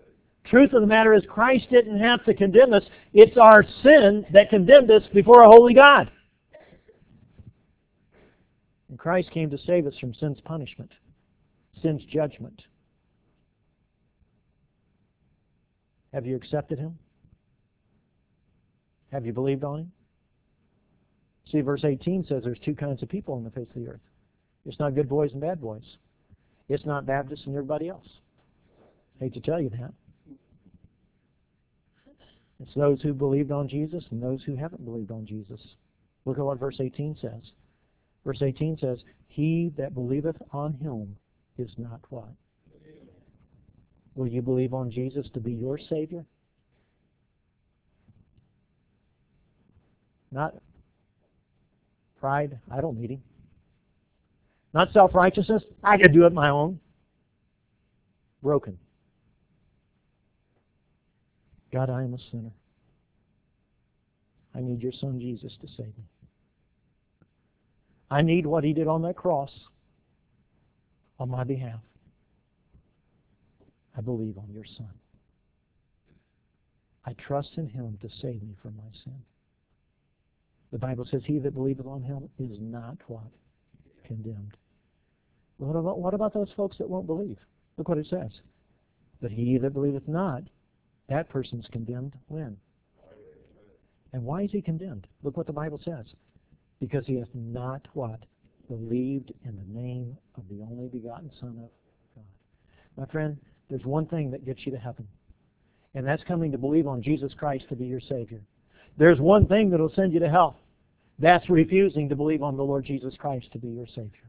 Truth of the matter is Christ didn't have to condemn us. It's our sin that condemned us before a holy God. And Christ came to save us from sin's punishment, sin's judgment. Have you accepted Him? Have you believed on Him? See, verse eighteen says there's two kinds of people on the face of the earth. It's not good boys and bad boys. It's not Baptists and everybody else. I hate to tell you that. It's those who believed on Jesus and those who haven't believed on Jesus. Look at what verse eighteen says. Verse eighteen says, He that believeth on Him is not what? Will you believe on Jesus to be your Savior? Not pride, I don't need Him. Not self-righteousness, I can do it my own. Broken. God, I am a sinner. I need your Son Jesus to save me. I need what He did on that cross on my behalf. I believe on your Son. I trust in Him to save me from my sin. The Bible says, He that believeth on Him is not what? Condemned. What about, what about those folks that won't believe? Look what it says. But he that believeth not, that person's condemned when? And why is he condemned? Look what the Bible says. Because he hath not what? Believed in the name of the only begotten Son of God. My friend, there's one thing that gets you to heaven. And that's coming to believe on Jesus Christ to be your Savior. There's one thing that will send you to hell. That's refusing to believe on the Lord Jesus Christ to be your Savior.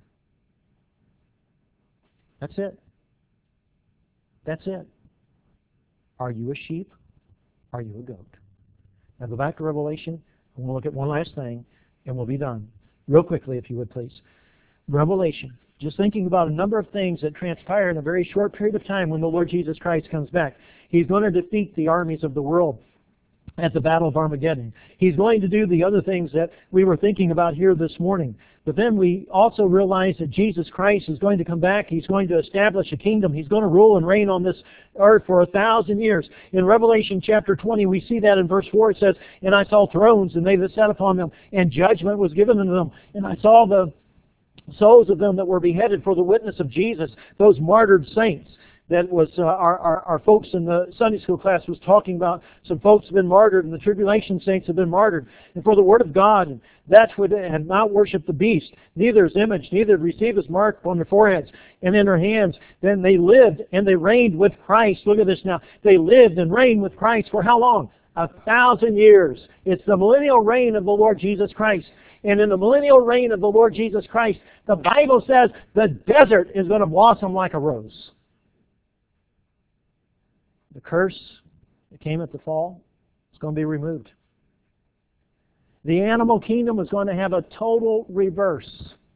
That's it. That's it. Are you a sheep? Are you a goat? Now go back to Revelation, and we'll look at one last thing, and we'll be done. Real quickly, if you would, please. Revelation. Just thinking about a number of things that transpire in a very short period of time when the Lord Jesus Christ comes back. He's going to defeat the armies of the world at the Battle of Armageddon. He's going to do the other things that we were thinking about here this morning. But then we also realize that Jesus Christ is going to come back. He's going to establish a kingdom. He's going to rule and reign on this earth for a thousand years. In Revelation chapter twenty, we see that in verse four. It says, And I saw thrones, and they that sat upon them, and judgment was given unto them. And I saw the souls of them that were beheaded for the witness of Jesus, those martyred saints. That was uh, our, our, our folks in the Sunday school class was talking about some folks have been martyred, and the tribulation saints have been martyred. And for the word of God, and that's what had not worshipped the beast, neither his image, neither received his mark upon their foreheads and in their hands. Then they lived and they reigned with Christ. Look at this now. They lived and reigned with Christ for how long? A thousand years. It's the millennial reign of the Lord Jesus Christ. And in the millennial reign of the Lord Jesus Christ, the Bible says the desert is going to blossom like a rose. The curse that came at the fall is going to be removed. The animal kingdom is going to have a total reverse.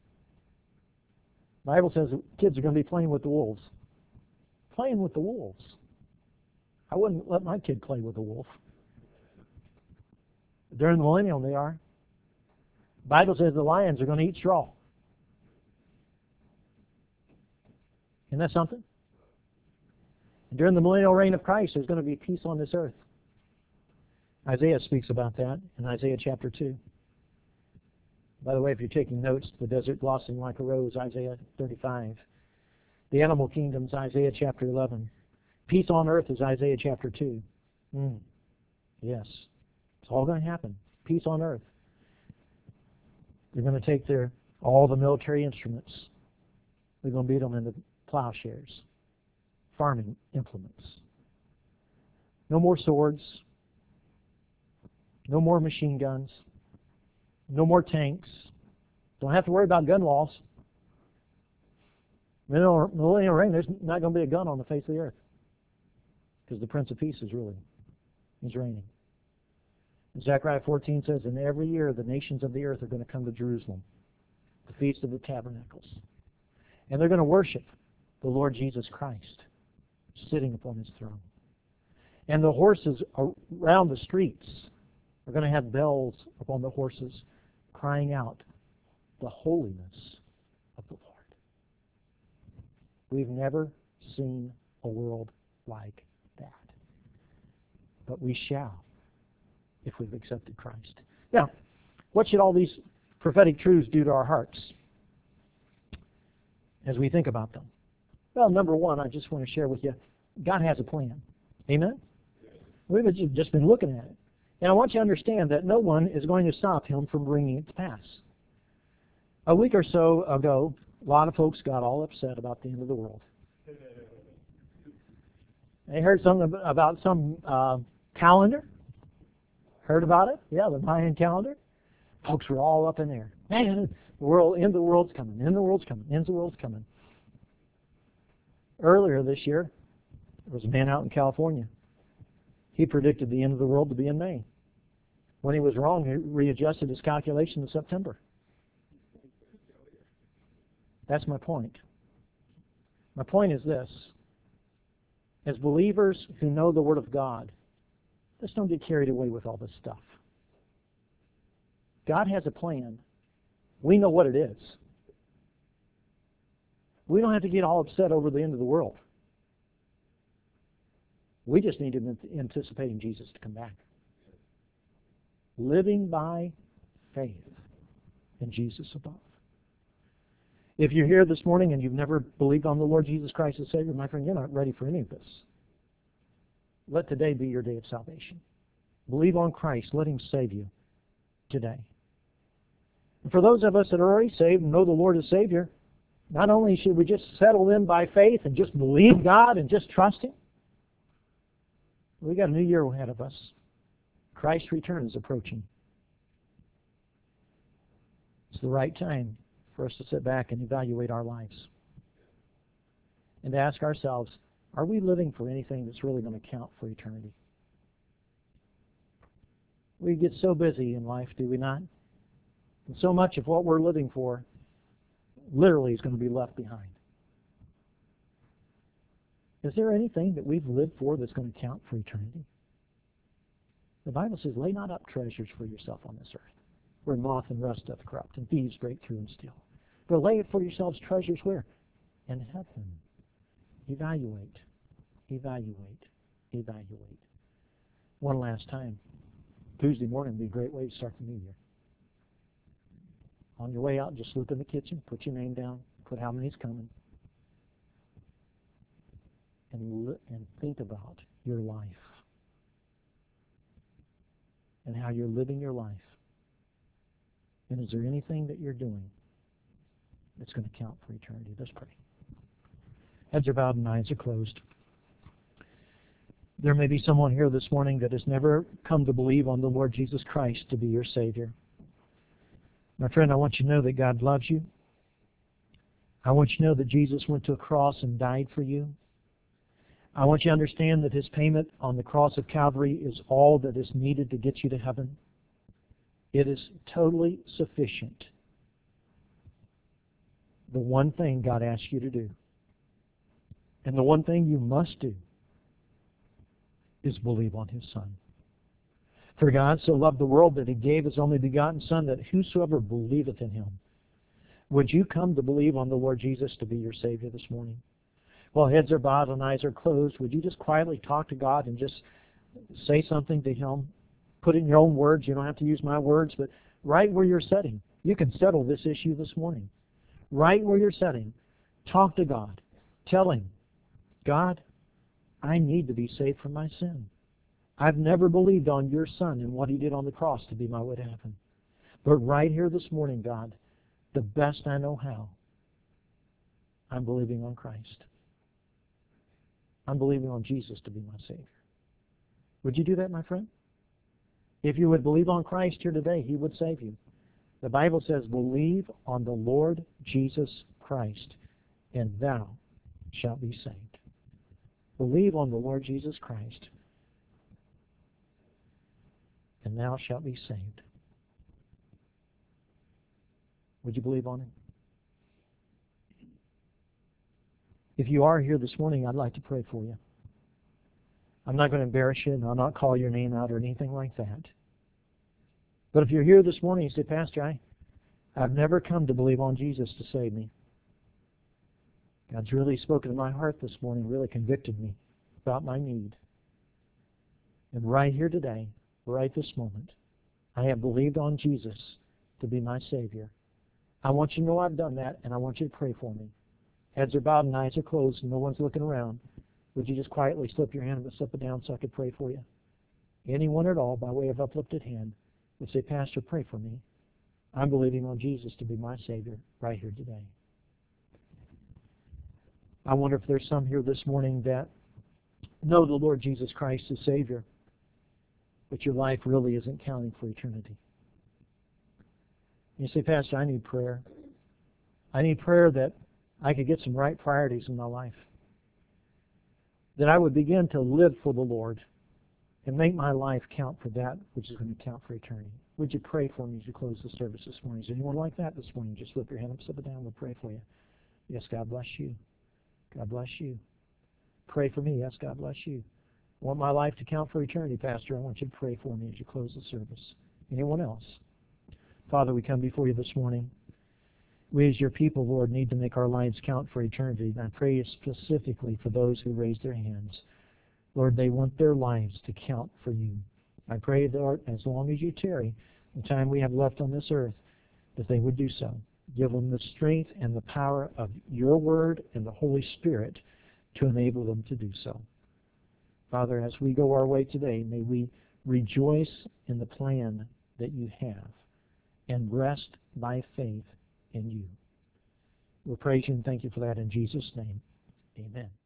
The Bible says kids are going to be playing with the wolves. Playing with the wolves. I wouldn't let my kid play with a wolf. During the millennium they are. The Bible says the lions are going to eat straw. Isn't that something? During the millennial reign of Christ, there's going to be peace on this earth. Isaiah speaks about that in Isaiah chapter two. By the way, if you're taking notes, the desert blossoming like a rose, Isaiah thirty-five. The animal kingdoms, Isaiah chapter eleven. Peace on earth is Isaiah chapter two. Mm. Yes. It's all going to happen. Peace on earth. They're going to take their all the military instruments. They're going to beat them into plowshares. Farming implements. No more swords. No more machine guns. No more tanks. Don't have to worry about gun laws. Millennial reign, there's not going to be a gun on the face of the earth. Because the Prince of Peace is ruling. He's reigning. Zechariah fourteen says, And every year the nations of the earth are going to come to Jerusalem. The Feast of the Tabernacles. And they're going to worship the Lord Jesus Christ. Sitting upon his throne. And the horses around the streets are going to have bells upon the horses crying out the holiness of the Lord. We've never seen a world like that. but we shall if we've accepted Christ. Now, what should all these prophetic truths do to our hearts as we think about them? Well, number one, I just want to share with you, God has a plan. Amen? We've just been looking at it. And I want you to understand that no one is going to stop Him from bringing it to pass. A week or so ago, a lot of folks got all upset about the end of the world. They heard something about some uh, calendar. Heard about it? Yeah, the Mayan calendar. Folks were all up in there. Man, the world, end of the world's coming. End of the world's coming. End of the world's coming. Earlier this year, there was a man out in California. He predicted the end of the world to be in May. When he was wrong, he readjusted his calculation in September. That's my point. My point is this. As believers who know the Word of God, let's don't get carried away with all this stuff. God has a plan. We know what it is. We don't have to get all upset over the end of the world. We just need to be anticipating Jesus to come back. Living by faith in Jesus above. If you're here this morning and you've never believed on the Lord Jesus Christ as Savior, my friend, you're not ready for any of this. Let today be your day of salvation. Believe on Christ. Let Him save you today. And for those of us that are already saved and know the Lord as Savior, not only should we just settle in by faith and just believe God and just trust Him, we got a new year ahead of us. Christ's return is approaching. It's the right time for us to sit back and evaluate our lives and to ask ourselves, are we living for anything that's really going to count for eternity? We get so busy in life, do we not? And so much of what we're living for literally is going to be left behind. Is there anything that we've lived for that's going to count for eternity? The Bible says, lay not up treasures for yourself on this earth, where moth and rust doth corrupt, and thieves break through and steal. But lay it for yourselves treasures where? In heaven. Evaluate, evaluate, evaluate. One last time. Tuesday morning would be a great way to start the new year. On your way out, just look in the kitchen, put your name down, put how many's coming, and, li- and think about your life and how you're living your life. And is there anything that you're doing that's going to count for eternity? Let's pray. Heads are bowed and eyes are closed. There may be someone here this morning that has never come to believe on the Lord Jesus Christ to be your Savior. My friend, I want you to know that God loves you. I want you to know that Jesus went to a cross and died for you. I want you to understand that His payment on the cross of Calvary is all that is needed to get you to heaven. It is totally sufficient. The one thing God asks you to do, and the one thing you must do, is believe on His Son. For God so loved the world that He gave His only begotten Son, that whosoever believeth in Him. Would you come to believe on the Lord Jesus to be your Savior this morning? While heads are bowed and eyes are closed, would you just quietly talk to God and just say something to Him? Put in your own words. You don't have to use my words, but right where you're sitting, you can settle this issue this morning. Right where you're sitting, talk to God. Tell Him, God, I need to be saved from my sin. I've never believed on your Son and what He did on the cross to be my way to heaven. But right here this morning, God, the best I know how, I'm believing on Christ. I'm believing on Jesus to be my Savior. Would you do that, my friend? If you would believe on Christ here today, He would save you. The Bible says, believe on the Lord Jesus Christ, and thou shalt be saved. Believe on the Lord Jesus Christ, and thou shalt be saved. Would you believe on Him? If you are here this morning, I'd like to pray for you. I'm not going to embarrass you, and I'll not call your name out or anything like that. But if you're here this morning, you say, Pastor, I, I've never come to believe on Jesus to save me. God's really spoken to my heart this morning, really convicted me about my need. And right here today, right this moment, I have believed on Jesus to be my Savior. I want you to know I've done that, and I want you to pray for me. Heads are bowed and eyes are closed, and no one's looking around. Would you just quietly slip your hand and slip it down so I could pray for you? Anyone at all, by way of uplifted hand, would say, Pastor, pray for me. I'm believing on Jesus to be my Savior right here today. I wonder if there's some here this morning that know the Lord Jesus Christ as Savior, but your life really isn't counting for eternity. You say, Pastor, I need prayer. I need prayer that I could get some right priorities in my life. That I would begin to live for the Lord and make my life count for that which is going to count for eternity. Would you pray for me as you close the service this morning? Is anyone like that this morning? Just slip your hand up, slip it down, we'll pray for you. Yes, God bless you. God bless you. Pray for me. Yes, God bless you. I want my life to count for eternity, Pastor. I want you to pray for me as you close the service. Anyone else? Father, we come before you this morning. We as your people, Lord, need to make our lives count for eternity. And I pray specifically for those who raise their hands. Lord, they want their lives to count for you. I pray, Lord, as long as you tarry, the time we have left on this earth, that they would do so. Give them the strength and the power of your word and the Holy Spirit to enable them to do so. Father, as we go our way today, may we rejoice in the plan that you have and rest by faith in you. We'll praise you and thank you for that in Jesus' name. Amen.